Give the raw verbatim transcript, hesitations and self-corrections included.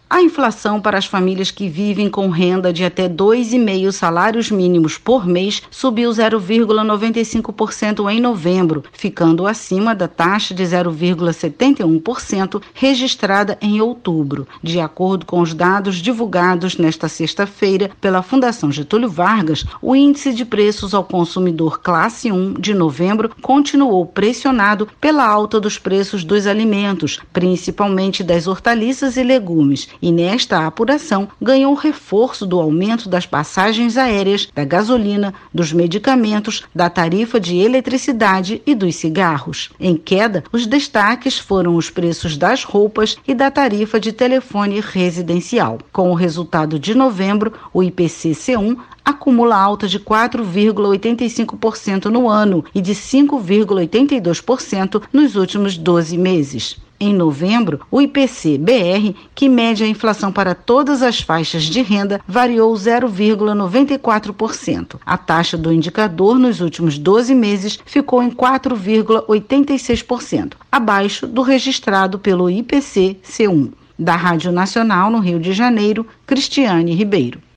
A inflação para as famílias que vivem com renda de até dois vírgula cinco salários mínimos por mês subiu zero vírgula noventa e cinco por cento em novembro, ficando acima da taxa de zero vírgula setenta e um por cento registrada em outubro. De acordo com os dados divulgados nesta sexta-feira pela Fundação Getúlio Vargas, o índice de preços ao consumidor classe um de novembro continuou pressionado pela alta dos preços dos alimentos, principalmente das hortaliças e legumes, e nesta apuração ganhou reforço do aumento das passagens aéreas, da gasolina, dos medicamentos, da tarifa de eletricidade e dos cigarros. Em queda, os destaques foram os preços das roupas e da tarifa de telefone residencial. Com o resultado de novembro, o I P C C um acumula alta de quatro vírgula oitenta e cinco por cento no ano e de cinco vírgula oitenta e dois por cento nos últimos doze meses. Em novembro, o I P C B R, que mede a inflação para todas as faixas de renda, variou zero vírgula noventa e quatro por cento. A taxa do indicador nos últimos doze meses ficou em quatro vírgula oitenta e seis por cento, abaixo do registrado pelo I P C C um. Da Rádio Nacional, no Rio de Janeiro, Cristiane Ribeiro.